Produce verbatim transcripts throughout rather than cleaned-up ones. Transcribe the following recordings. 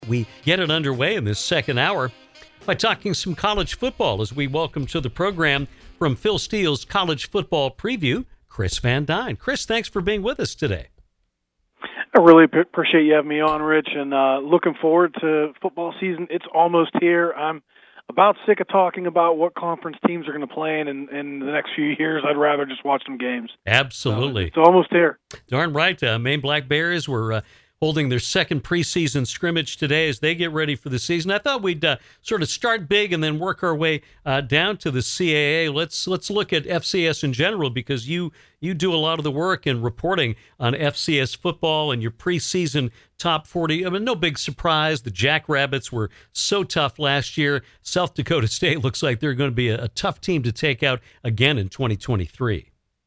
We get it underway in this second hour by talking some college football as we welcome to the program from Phil Steele's College Football Preview, Chris Van Dyne. Chris, thanks for being with us today. I really p- appreciate you having me on, Rich, and uh, looking forward to football season. It's almost here. I'm about sick of talking about what conference teams are going to play in, in in the next few years. I'd rather just watch some games. Absolutely. So it's almost here. Darn right. Uh, Maine Black Bears were uh, holding their second preseason scrimmage today as they get ready for the season. I thought we'd uh, sort of start big and then work our way uh, down to the C A A. Let's let's look at F C S in general, because you you do a lot of the work in reporting on F C S football and your preseason top forty. I mean, no big surprise. The Jackrabbits were so tough last year. South Dakota State looks like they're going to be a, a tough team to take out again in twenty twenty-three.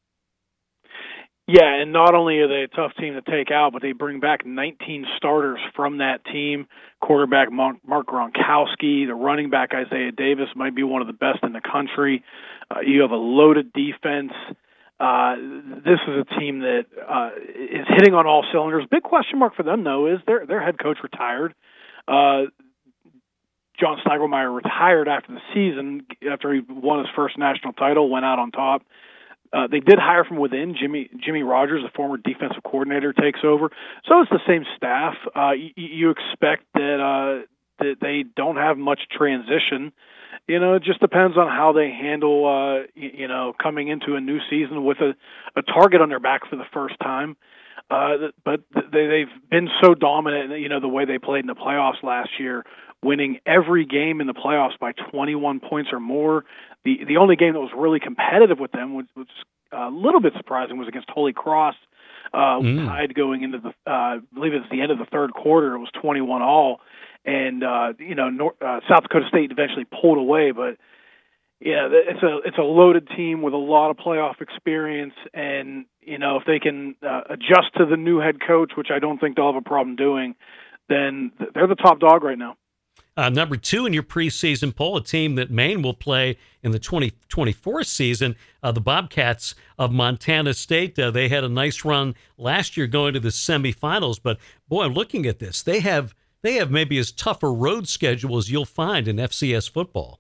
Yeah, and not only are they a tough team to take out, but they bring back nineteen starters from that team. Quarterback Mark Gronkowski, the running back Isaiah Davis might be one of the best in the country. Uh, you have a loaded defense. Uh, this is a team that uh, is hitting on all cylinders. Big question mark for them, though, is their their head coach retired. Uh, John Steigelmeier retired after the season, after he won his first national title, went out on top. Uh, they did hire from within. Jimmy Jimmy Rogers, a former defensive coordinator, takes over. So it's the same staff. Uh, you, you expect that uh, that they don't have much transition. You know, it just depends on how they handle, uh, you, you know, coming into a new season with a, a target on their back for the first time. Uh, but they, they've been so dominant, you know, the way they played in the playoffs last year, winning every game in the playoffs by twenty-one points or more. The the only game that was really competitive with them, which was a little bit surprising, was against Holy Cross. Uh, mm. Tied going into the, uh, I believe it was the end of the third quarter. It was twenty-one all. And, uh, you know, North, uh, South Dakota State eventually pulled away. But, yeah, it's a it's a loaded team with a lot of playoff experience. And, you know, if they can uh, adjust to the new head coach, which I don't think they'll have a problem doing, then they're the top dog right now. Uh, number two in your preseason poll, a team that Maine will play in the twenty twenty-four season, uh, the Bobcats of Montana State. Uh, they had a nice run last year going to the semifinals. But, boy, looking at this, they have they have maybe as tough a road schedule as you'll find in F C S football.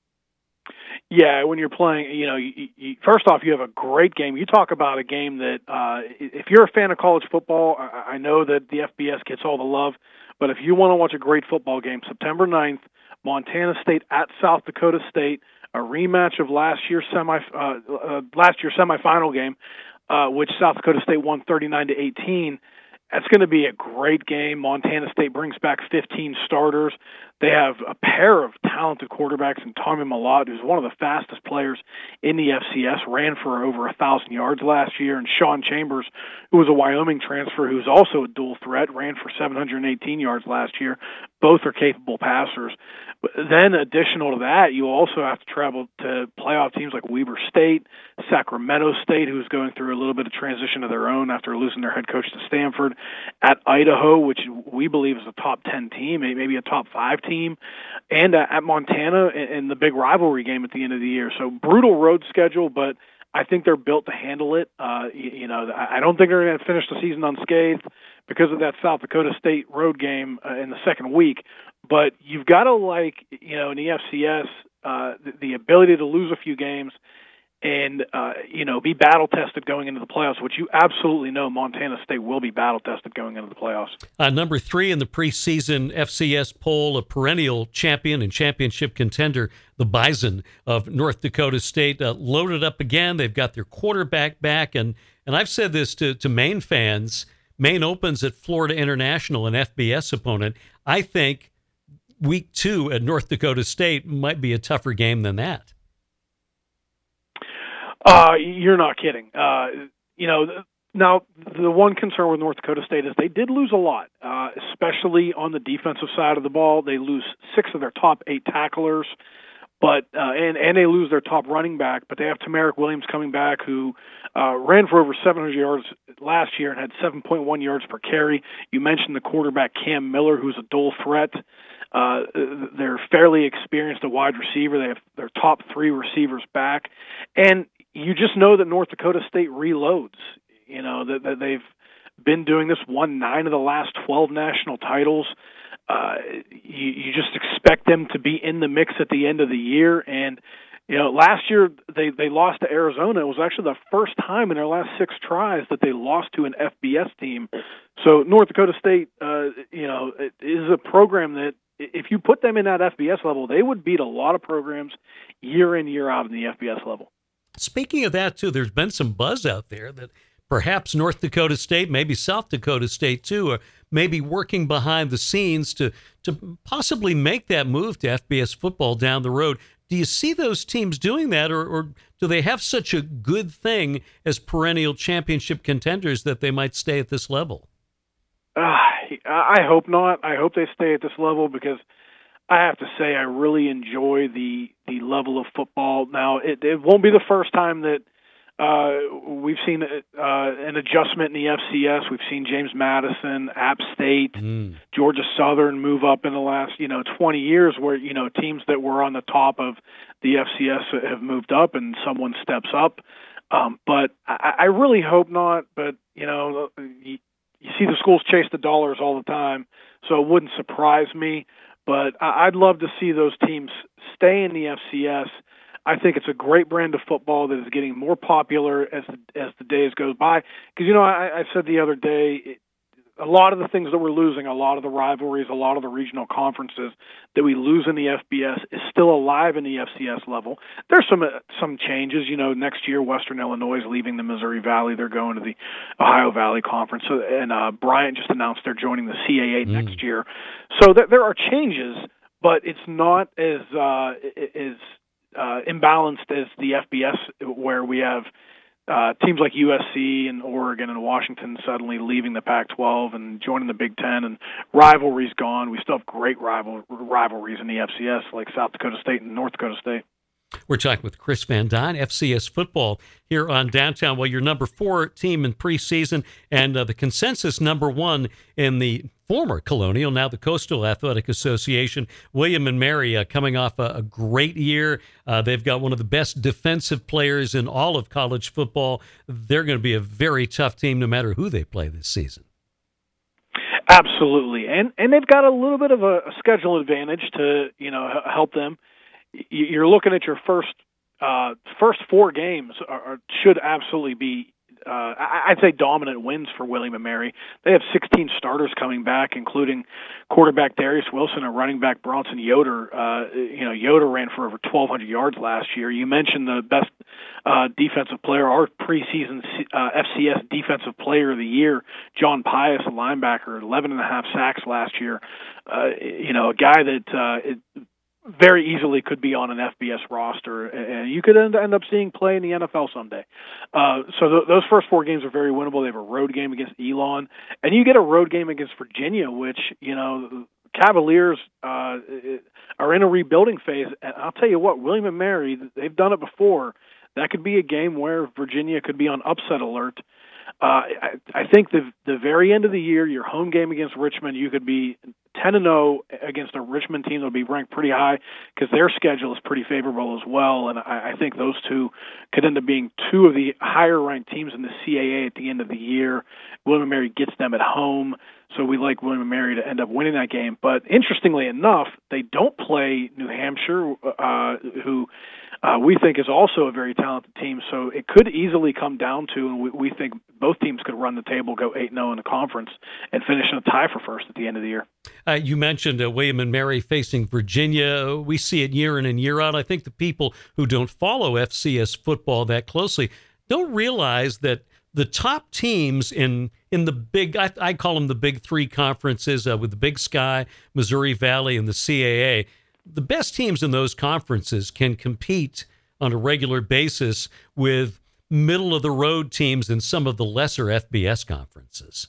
Yeah, when you're playing, you know, you, you, first off, you have a great game. You talk about a game that uh, if you're a fan of college football, I, I know that the F B S gets all the love. But if you want to watch a great football game, September ninth, Montana State at South Dakota State, a rematch of last year's semi uh, uh, last year's semifinal game, uh, which South Dakota State won thirty-nine to eighteen. That's going to be a great game. Montana State brings back fifteen starters. They have a pair of talented quarterbacks in Tommy Mellott, who's one of the fastest players in the F C S, ran for over one thousand yards last year, and Sean Chambers, who was a Wyoming transfer, who's also a dual threat, ran for seven hundred eighteen yards last year. Both are capable passers. But then, additional to that, you also have to travel to playoff teams like Weber State, Sacramento State, who's going through a little bit of transition of their own after losing their head coach to Stanford, at Idaho, which we believe is a top ten team, maybe a top five team, and uh, at Montana in the big rivalry game at the end of the year. So brutal road schedule, but I think they're built to handle it. Uh, you, you know, I don't think they're going to finish the season unscathed because of that South Dakota State road game uh, in the second week. But you've got to, like, you know, in the F C S, uh, the, the ability to lose a few games and, uh, you know, be battle-tested going into the playoffs, which you absolutely know Montana State will be battle-tested going into the playoffs. Uh, number three in the preseason F C S poll, a perennial champion and championship contender, the Bison of North Dakota State, uh, loaded up again. They've got their quarterback back. And, and I've said this to, to Maine fans. Maine opens at Florida International, an F B S opponent. I think week two at North Dakota State might be a tougher game than that. Uh, you're not kidding. Uh, you know, now the one concern with North Dakota State is they did lose a lot, uh, especially on the defensive side of the ball. They lose six of their top eight tacklers, but uh, and and they lose their top running back. But they have Tamarick Williams coming back, who uh, ran for over seven hundred yards last year and had seven point one yards per carry. You mentioned the quarterback Cam Miller, who's a dual threat. Uh, they're fairly experienced at wide receiver. They have their top three receivers back. And you just know that North Dakota State reloads. You know, that, that they've been doing this, won nine of the last twelve national titles. uh, you, you just expect them to be in the mix at the end of the year. And you know, last year they they lost to Arizona. It was actually the first time in their last six tries that they lost to an F B S team. So North Dakota State, uh, you know, is a program that if you put them in that F B S level, they would beat a lot of programs year in, year out in the F B S level. Speaking of that, too, there's been some buzz out there that perhaps North Dakota State, maybe South Dakota State, too, are maybe working behind the scenes to, to possibly make that move to F B S football down the road. Do you see those teams doing that, or, or do they have such a good thing as perennial championship contenders that they might stay at this level? Uh, I hope not. I hope they stay at this level because I have to say I really enjoy the the level of football. Now, it, it won't be the first time that uh, we've seen uh, an adjustment in the F C S. We've seen James Madison, App State, mm. Georgia Southern move up in the last, you know, twenty years where, you know, teams that were on the top of the F C S have moved up and someone steps up. Um, but I, I really hope not. But, you know, you, you see the schools chase the dollars all the time, so it wouldn't surprise me. But I'd love to see those teams stay in the F C S. I think it's a great brand of football that is getting more popular as the, as the days goes by. Because, you know, I, I said the other day, it, a lot of the things that we're losing, a lot of the rivalries, a lot of the regional conferences that we lose in the F B S is still alive in the F C S level. There's some uh, some changes. You know, next year Western Illinois is leaving the Missouri Valley. They're going to the Ohio Valley Conference. So, and uh, Bryant just announced they're joining the C A A mm. next year. So th- there are changes, but it's not as uh, as uh, imbalanced as the F B S, where we have Uh, teams like U S C and Oregon and Washington suddenly leaving the Pac twelve and joining the Big Ten, and rivalry's gone. We still have great rival rivalries in the F C S, like South Dakota State and North Dakota State. We're talking with Chris Van Duyn, F C S football here on Downtown. Well, your number four team in preseason and uh, the consensus number one in the former Colonial, now the Coastal Athletic Association. William and Mary uh, coming off a, a great year. Uh, they've got one of the best defensive players in all of college football. They're going to be a very tough team no matter who they play this season. Absolutely. And and they've got a little bit of a, a schedule advantage to, you know, help them. You're looking at your first uh, first four games are, are, should absolutely be, uh, I'd say, dominant wins for William and Mary. They have sixteen starters coming back, including quarterback Darius Wilson and running back Bronson Yoder. Uh, you know, Yoder ran for over twelve hundred yards last year. You mentioned the best uh, defensive player, our preseason uh, F C S Defensive Player of the Year, John Pius, a linebacker, eleven and a half sacks last year. Uh, you know, a guy that uh, it, very easily could be on an F B S roster, and you could end, end up seeing play in the N F L someday. Uh, so th- those first four games are very winnable. They have a road game against Elon, and you get a road game against Virginia, which, you know, Cavaliers uh, are in a rebuilding phase. And I'll tell you what, William and Mary, they've done it before. That could be a game where Virginia could be on upset alert. Uh, I, I think the the very end of the year, your home game against Richmond, you could be ten and oh against a Richmond team that'll be ranked pretty high because their schedule is pretty favorable as well. And I, I think those two could end up being two of the higher-ranked teams in the C A A at the end of the year. William and Mary gets them at home, so we like William and Mary to end up winning that game. But interestingly enough, they don't play New Hampshire, uh, who uh, we think is also a very talented team. So it could easily come down to, and we, we think both teams could run the table, go eight and oh in the conference, and finish in a tie for first at the end of the year. Uh, you mentioned uh, William and Mary facing Virginia. We see it year in and year out. I think the people who don't follow F C S football that closely don't realize that the top teams in in the big, I, I call them the big three conferences uh, with the Big Sky, Missouri Valley, and the C A A, the best teams in those conferences can compete on a regular basis with middle-of-the-road teams in some of the lesser F B S conferences.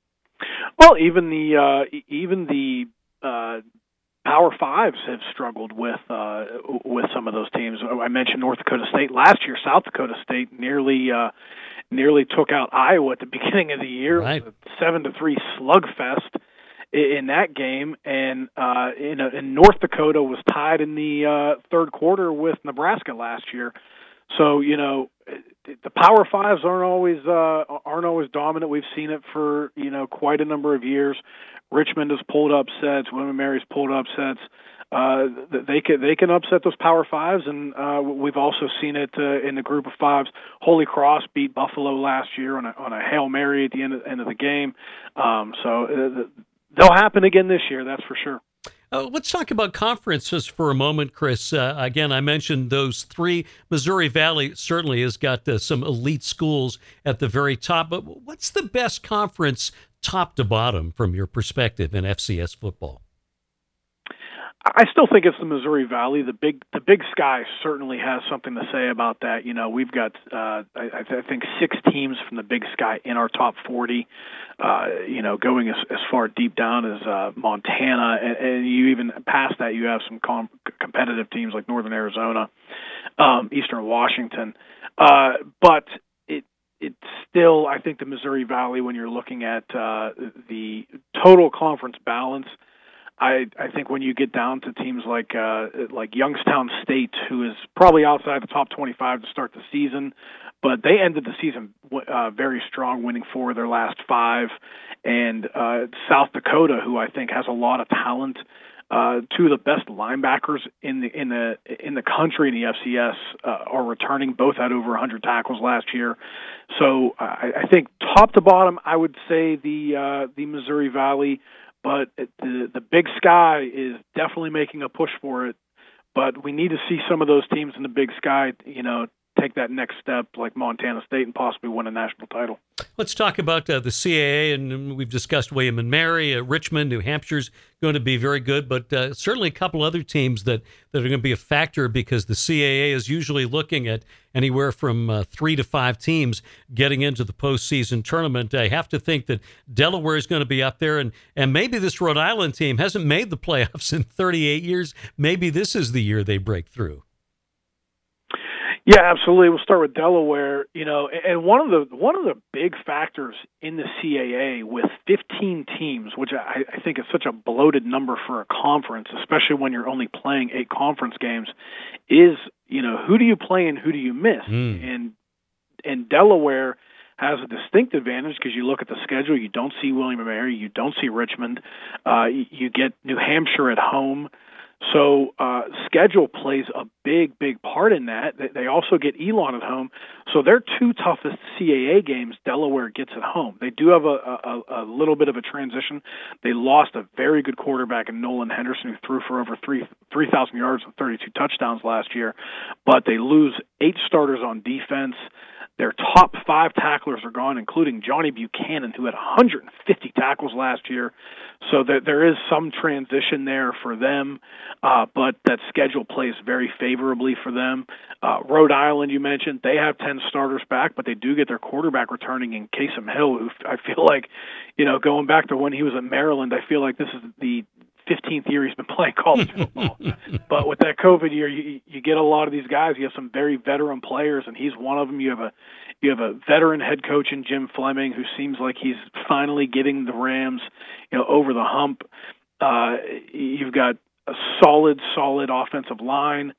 Well, even the uh, even the uh, Power Fives have struggled with uh, with some of those teams. I mentioned North Dakota State last year. South Dakota State nearly uh, nearly took out Iowa at the beginning of the year. Right. It was a seven to three slugfest in that game, and uh, in, a, in North Dakota was tied in the uh, third quarter with Nebraska last year. So, you know, the Power Fives aren't always uh, aren't always dominant. We've seen it for you know quite a number of years. Richmond has pulled upsets. William and Mary's pulled upsets. Uh, they can they can upset those Power Fives, and uh, we've also seen it uh, in the Group of Fives. Holy Cross beat Buffalo last year on a on a Hail Mary at the end of, end of the game. Um, so uh, they'll happen again this year, that's for sure. Uh, let's talk about conferences for a moment, Chris. Uh, again, I mentioned those three. Missouri Valley certainly has got uh, some elite schools at the very top. But what's the best conference, top to bottom, from your perspective in F C S football? I still think it's the Missouri Valley. The big, the Big Sky certainly has something to say about that. You know, we've got, uh, I, I think, six teams from the Big Sky in our top forty. Uh, you know, going as, as far deep down as uh, Montana, and, and you even past that, you have some com- competitive teams like Northern Arizona, um, Eastern Washington. Uh, but it, it's still, I think, the Missouri Valley. When you're looking at uh, the total conference balance. I, I think when you get down to teams like uh, like Youngstown State, who is probably outside the top twenty-five to start the season, but they ended the season uh, very strong, winning four of their last five, and uh, South Dakota, who I think has a lot of talent, uh, two of the best linebackers in the in the in the country in the F C S uh, are returning. Both had over one hundred tackles last year, so I, I think top to bottom, I would say the uh, the Missouri Valley. But the the Big Sky is definitely making a push for it. But we need to see some of those teams in the Big Sky, you know, take that next step, like Montana State, and possibly win a national title. Let's talk about uh, the C A A, and we've discussed William and Mary, uh, Richmond, New Hampshire's going to be very good, but uh, certainly a couple other teams that, that are going to be a factor, because the C A A is usually looking at anywhere from uh, three to five teams getting into the postseason tournament. I have to think that Delaware is going to be up there, and, and maybe this Rhode Island team hasn't made the playoffs in thirty-eight years. Maybe this is the year they break through. Yeah, absolutely. We'll start with Delaware. You know, and one of the one of the big factors in the C A A with fifteen teams, which I, I think is such a bloated number for a conference, especially when you're only playing eight conference games, is you know who do you play and who do you miss? Mm. And and Delaware has a distinct advantage because you look at the schedule. You don't see William and Mary. You don't see Richmond. Uh, you get New Hampshire at home. So uh, schedule plays a big, big part in that. They also get Elon at home. So their two toughest C A A games, Delaware gets at home. They do have a, a, a little bit of a transition. They lost a very good quarterback in Nolan Henderson, who threw for over three three thousand yards and thirty-two touchdowns last year. But they lose eight starters on defense. Their top five tacklers are gone, including Johnny Buchanan, who had one hundred fifty tackles last year. So there, there is some transition there for them, uh, but that schedule plays very favorably for them. Uh, Rhode Island, you mentioned, they have ten starters back, but they do get their quarterback returning in Kasem Hill, who I feel like, you know, going back to when he was at Maryland, I feel like this is the fifteenth year he's been playing college football. But with that COVID year, you, you get a lot of these guys. You have some very veteran players, and he's one of them. You have a you have a veteran head coach in Jim Fleming, who seems like he's finally getting the Rams, you know, over the hump. Uh, you've got a solid, solid offensive line.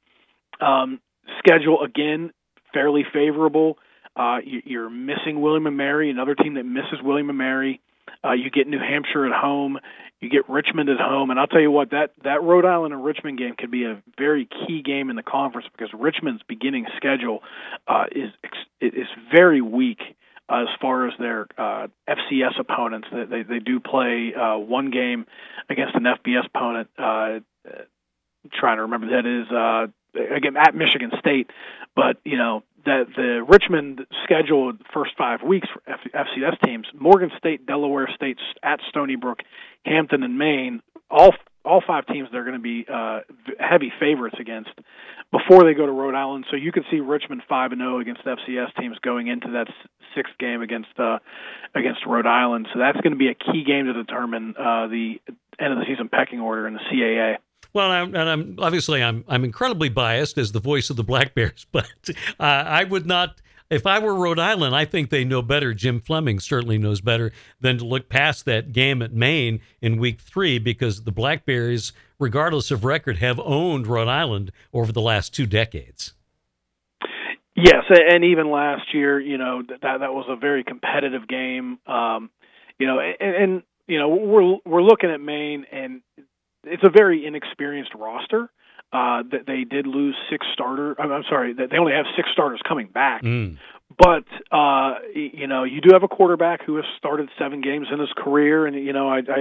Um, schedule again fairly favorable. Uh, you, you're missing William and Mary, another team that misses William and Mary. Uh, you get New Hampshire at home. You get Richmond at home. And I'll tell you what, that, that Rhode Island and Richmond game could be a very key game in the conference, because Richmond's beginning schedule uh, is is very weak uh, as far as their uh, F C S opponents. They, they, they do play uh, one game against an F B S opponent. Uh, I'm trying to remember that is uh, again at Michigan State. But, you know, that the Richmond schedule the first five weeks for F- FCS teams, Morgan State, Delaware State, at Stony Brook, Hampton, and Maine, all all five teams they're going to be uh, heavy favorites against before they go to Rhode Island. So you could see Richmond five and zero against F C S teams going into that sixth game against uh, against Rhode Island. So that's going to be a key game to determine uh, the end of the season pecking order in the C A A. Well, I'm, and I'm obviously I'm I'm incredibly biased as the voice of the Black Bears, but uh, I would not. If I were Rhode Island, I think they know better. Jim Fleming certainly knows better than to look past that game at Maine in week three, because the Black Bears, regardless of record, have owned Rhode Island over the last two decades. Yes, and even last year, you know, that that was a very competitive game. Um, you know, and, and you know we're we're looking at Maine, and it's a very inexperienced roster. Uh, that they did lose six starter. I'm sorry, that they only have six starters coming back. Mm. But uh, you know, you do have a quarterback who has started seven games in his career, and you know, I, I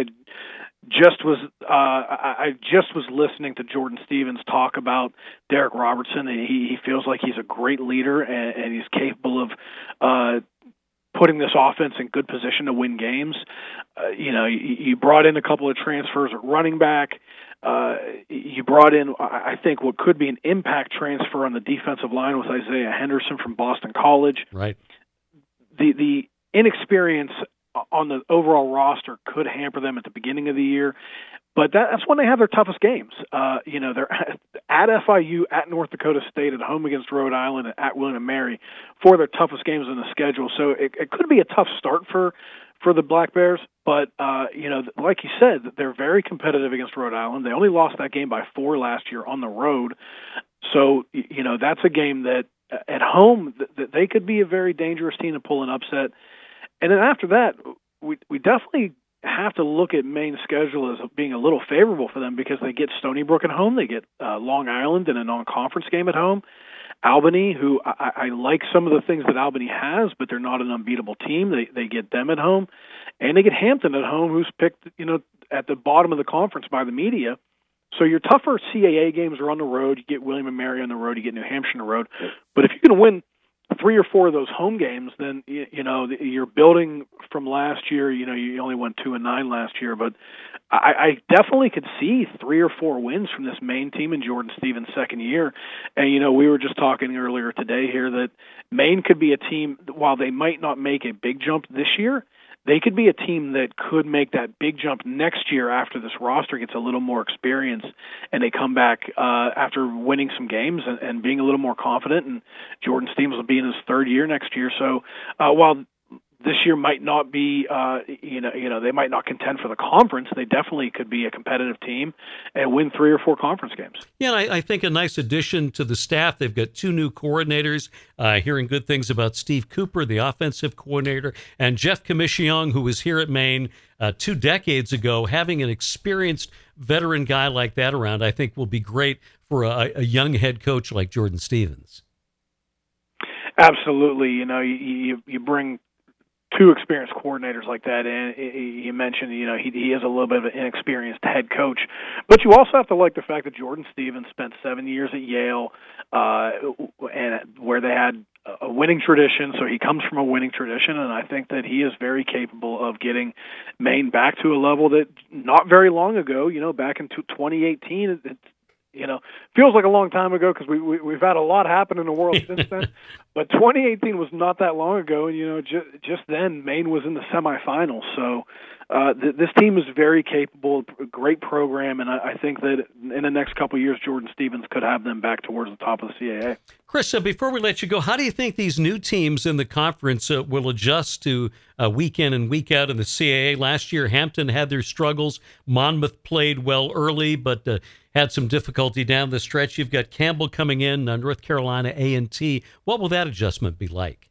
just was uh, I, I just was listening to Jordan Stevens talk about Derek Robertson, and he, he feels like he's a great leader, and, and he's capable of uh, putting this offense in good position to win games. Uh, you know, you, you brought in a couple of transfers at running back. Uh, you brought in, I think, what could be an impact transfer on the defensive line with Isaiah Henderson from Boston College. Right. The the inexperience on the overall roster could hamper them at the beginning of the year, but that, that's when they have their toughest games. Uh, you know, they're at F I U, at North Dakota State, at home against Rhode Island, and at William and Mary for their toughest games in the schedule. So it, it could be a tough start for for the Black Bears, but, uh, you know, like you said, they're very competitive against Rhode Island. They only lost that game by four last year on the road. So, you know, that's a game that at home that they could be a very dangerous team to pull an upset. And then after that, we we definitely have to look at Maine's schedule as being a little favorable for them because they get Stony Brook at home, they get uh, Long Island in a non-conference game at home, Albany, who I, I like some of the things that Albany has, but they're not an unbeatable team. They they get them at home, and they get Hampton at home, who's picked, you know, at the bottom of the conference by the media. So your tougher C A A games are on the road. You get William and Mary on the road. You get New Hampshire on the road. But if you're going to win three or four of those home games, then you, you know you're building from last year. You know you only won two and nine last year, but I, I definitely could see three or four wins from this Maine team in Jordan Stevens' second year. And you know we were just talking earlier today here that Maine could be a team, while they might not make a big jump this year, they could be a team that could make that big jump next year after this roster gets a little more experience and they come back uh, after winning some games and, and being a little more confident. And Jordan Stevens will be in his third year next year. So uh, while this year might not be, uh, you know, you know, they might not contend for the conference, they definitely could be a competitive team and win three or four conference games. Yeah, I, I think a nice addition to the staff. They've got two new coordinators. Uh, hearing good things about Steve Cooper, the offensive coordinator, and Jeff Commissiong, who was here at Maine uh, two decades ago. Having an experienced veteran guy like that around, I think, will be great for a, a young head coach like Jordan Stevens. Absolutely. You know, you you, you bring two experienced coordinators like that, and you mentioned, you know, he he is a little bit of an inexperienced head coach, but you also have to like the fact that Jordan Stevens spent seven years at Yale, uh, and where they had a winning tradition. So he comes from a winning tradition, and I think that he is very capable of getting Maine back to a level that not very long ago, you know, back in twenty eighteen, it, it you know, feels like a long time ago because we, we, we've had a lot happen in the world since then. But twenty eighteen was not that long ago, and, you know, ju- just then Maine was in the semifinals. So uh, th- this team is very capable, a great program, and I, I think that in the next couple of years, Jordan Stevens could have them back towards the top of the C A A. Chris, uh, before we let you go, how do you think these new teams in the conference uh, will adjust to uh, week in and week out in the C A A? Last year, Hampton had their struggles. Monmouth played well early, but uh, had some difficulty down the stretch. You've got Campbell coming in, uh, North Carolina A and T. What will that adjustment be like?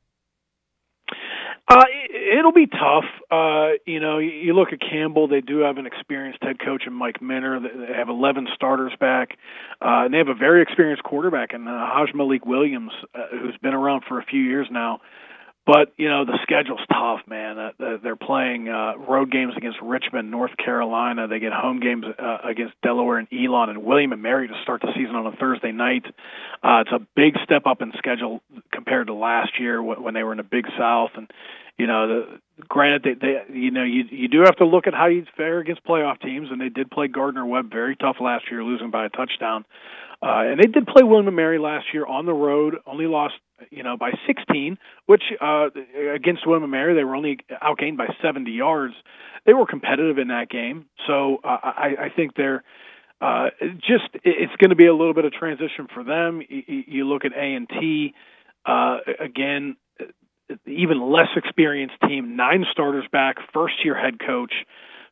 Uh, it, it'll be tough. Uh, you know, you, you look at Campbell, they do have an experienced head coach in Mike Minner. They have eleven starters back. Uh, and they have a very experienced quarterback in uh, Haj Malik Williams, uh, who's been around for a few years now. But, you know, the schedule's tough, man. Uh, they're playing uh, road games against Richmond, North Carolina. They get home games uh, against Delaware and Elon and William and Mary to start the season on a Thursday night. Uh, it's a big step up in schedule compared to last year when they were in the Big South. And, you know, the, granted, they, they, you know, you you do have to look at how you fare against playoff teams, and they did play Gardner-Webb very tough last year, losing by a touchdown. Uh, and they did play William and Mary last year on the road, only lost, you know, by sixteen, which uh, against William and Mary, they were only outgained by seventy yards. They were competitive in that game. So uh, I, I think they're uh, just, it's going to be a little bit of transition for them. You, you look at A and T, uh, again, even less experienced team, nine starters back, first-year head coach.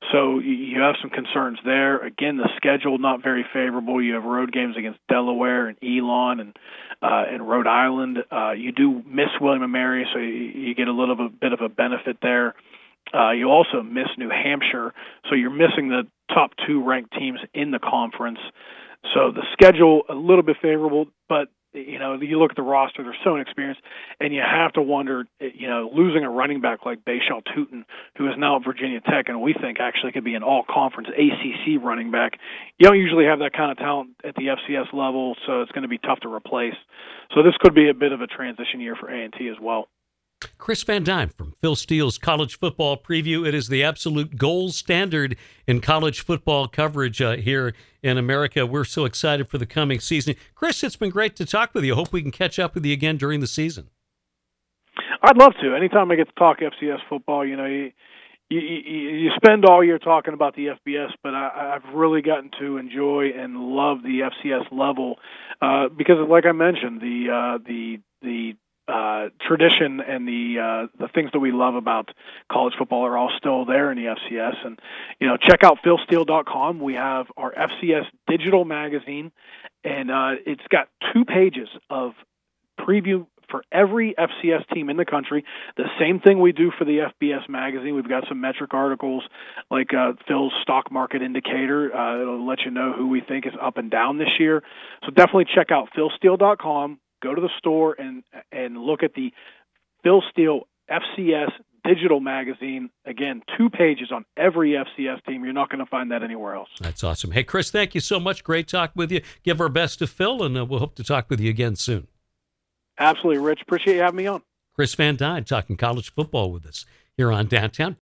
So you have some concerns there. Again, the schedule not very favorable. You have road games against Delaware and Elon and uh, and Rhode Island. Uh, you do miss William and Mary, so you, you get a little bit, bit of a benefit there. Uh, you also miss New Hampshire, so you're missing the top two ranked teams in the conference. So the schedule a little bit favorable, but you know, you look at the roster, they're so inexperienced, and you have to wonder, you know, losing a running back like Bashal Tutin, who is now at Virginia Tech, and we think actually could be an all-conference A C C running back. You don't usually have that kind of talent at the F C S level, so it's going to be tough to replace. So this could be a bit of a transition year for A and T as well. Chris Van Dyne from Phil Steele's College Football Preview. It is the absolute gold standard in college football coverage uh, here in America. We're so excited for the coming season. Chris, it's been great to talk with you. Hope we can catch up with you again during the season. I'd love to. Anytime I get to talk F C S football, you know, you, you, you spend all year talking about the F B S, but I, I've really gotten to enjoy and love the F C S level uh, because, like I mentioned, the uh, the the Uh, tradition and the uh, the things that we love about college football are all still there in the F C S. And you know, check out phil steele dot com. We have our F C S digital magazine, and uh, it's got two pages of preview for every F C S team in the country. The same thing we do for the F B S magazine. We've got some metric articles like uh, Phil's stock market indicator. Uh, it'll let you know who we think is up and down this year. So definitely check out phil steele dot com. Go to the store and and look at the Phil Steele F C S digital magazine. Again, two pages on every F C S team. You're not going to find that anywhere else. That's awesome. Hey, Chris, thank you so much. Great talk with you. Give our best to Phil, and uh, we'll hope to talk with you again soon. Absolutely, Rich. Appreciate you having me on. Chris Van Dyne talking college football with us here on Downtown.